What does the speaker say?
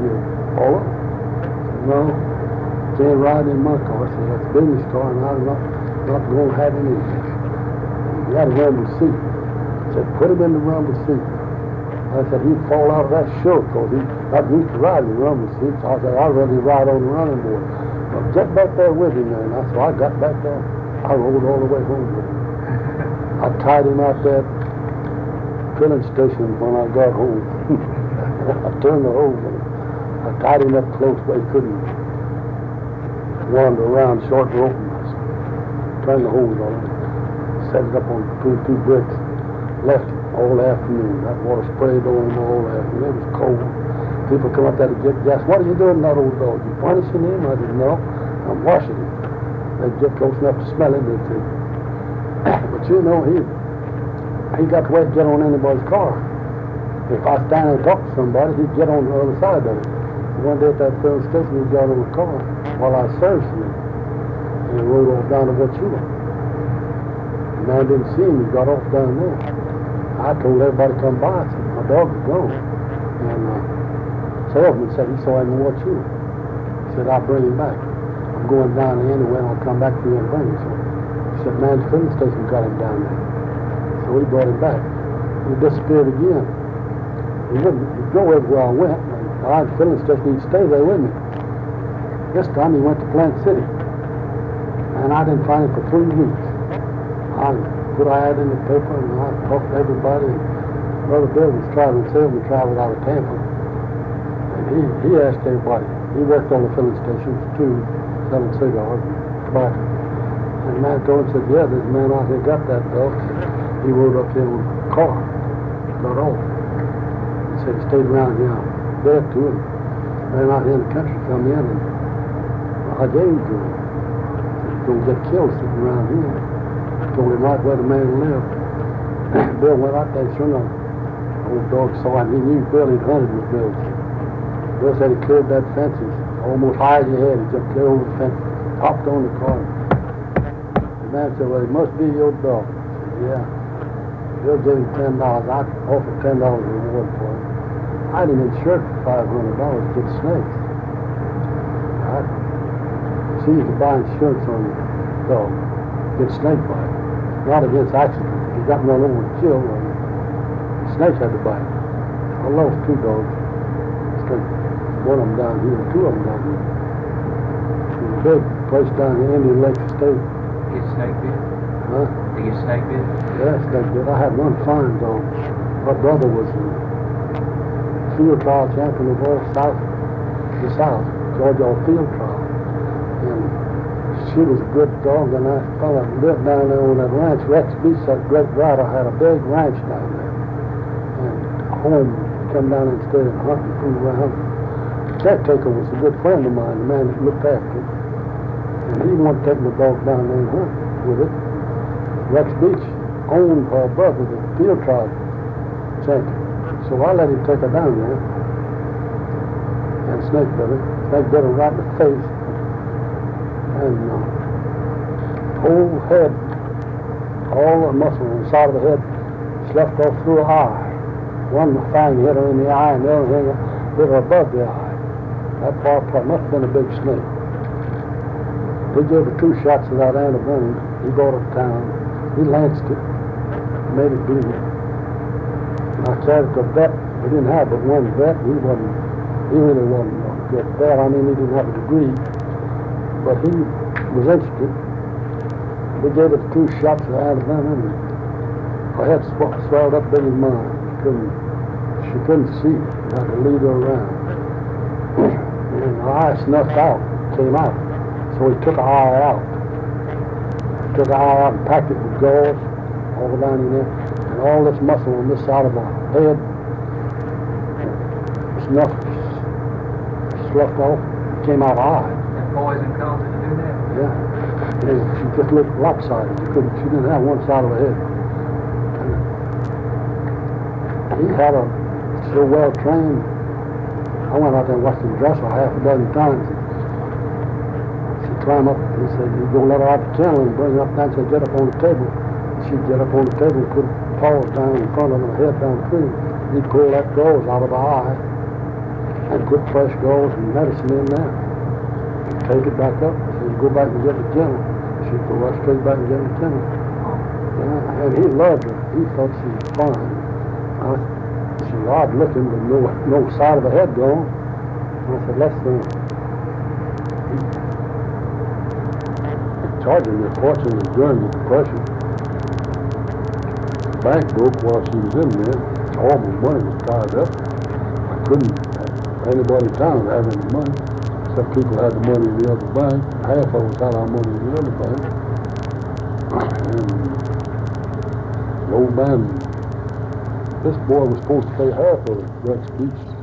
you? All of them. No, can't ride in my car. I said, that's a business car, and I'm not going to have any of this. He had a rumble seat. I said, put him in the rumble seat. I said, he'd fall out of that sure, because he's not used to riding the rumble seat. So I said, I'd rather ride on the running board. But get back there with him there. And so I got back there. I rode all the way home with him. I tied him out that filling station when I got home. I turned the hose on. I tied him up close where he couldn't wander around short rope. Turned the hose on. Set it up on between two bricks. Left it all afternoon. That water sprayed on him all afternoon. It was cold. People come up there to get gas. What are you doing to that old dog? You punishing him? I said, no. I'm washing him. They'd get close enough to smell him. They'd say, but you know, he got the way to get on anybody's car. If I stand and talk to somebody, he'd get on the other side of it. One day at that filling station, he got on the car while I searched him. And he rode off down to Wachula. The man didn't see him. He got off down there. I told everybody to come by. I said, my dog is gone. And salesman said he saw him in Wachula. He said, I'll bring him back. I'm going down there anyway, and I'll come back for you and bring him. So he said, man, the filling station got him down there. So he brought him back. He disappeared again. He wouldn't go everywhere I went. I had the filling station, he'd stay there with me. This time he went to Plant City. And I didn't find him for 3 weeks. I put an ad in the paper, and I talked to everybody. Brother Bill was traveling, salesman traveled out of Tampa. And he asked everybody. He worked on the filling stations too, selling cigars and tobacco. And the man told him, said, yeah, this man out here got that dog. He rode up here with a car, got off. He said he stayed around here there too, and ran out here in the country, come in, and I gave him to him. He's going to get killed sitting around here. I told him right where the man lived. Bill went out there, sure enough. Old dog saw him. He knew Bill had hunted with Bill. Bill said he cleared that fence, almost high as your head. He jumped clear over the fence, hopped on the car. The man said, well, it must be your dog. I said, yeah. Bill gave him $10. I offered $10 reward for him. I had him insured for $500 to get snakes. I see you could buy insurance on your dog, get snake bite. Not against accidents. If you got run over and killed, the snake had to bite. I lost 2 dogs. One of them down here, 2 of them down here. There's a big place down here, Indian Lake State. Get snake bit? Huh? They get snake bit? Yeah, snake bit. I had one fine dog. My brother was field trial champion of all the South, Georgia field trial. And she was a good dog, and that fella lived down there on that ranch. Rex Beach, that great rider, had a big ranch down there. And home, come down and stay and hunt and fool around. The caretaker was a good friend of mine, the man that looked after him. And he wanted to take my dog down there and hunt with it. Rex Beach owned her brother, the field trial champion. So I let him take her down there, and snake bit her. Snake bit her right in the face, and whole head, all the muscle on the side of the head, sloughed off through her eye. One fang hit her in the eye, and the other thing hit her above the eye. That far apart must have been a big snake. We gave her 2 shots of that antivenom. He brought it to town. He lanced it, made it bleed. I carried it to a vet. We didn't have but one vet. He really wasn't a good vet. I mean, he didn't have a degree, but he was interested. We gave it 2 shots of antivenom, and her head swelled up big as mine. She couldn't see. You had to lead her around. And her eye snuffed out, came out. So he took her eye out. Took her eye out and packed it with gauze all down in there. And all this muscle on this side of her head sloughed off, came out high. That poison caused it to do that? Yeah. And she just looked lopsided. She didn't have one side of her head. And he had her so well trained. I went out there and watched him dress her 6 times. She'd climb up, he said, you go let her out the kennel and bring her up there and say, get up on the table. She'd get up on the table and put paws down in front of her head down between. He'd pull that gauze out of her eye and put fresh gauze and medicine in there. Take it back up. Says, go back and get the kennel. She'd go right straight back and get the kennel. Yeah, and he loved her. He thought she was fine. She was odd looking, but no side of her head gone. I said, let's charging me a fortune during the Depression. The bank broke while she was in there. All my money was tied up. I couldn't have anybody in town have any money. Some people had the money in the other bank. Half of us had our money in the other bank. And the old man, this boy was supposed to pay half of Rex Beach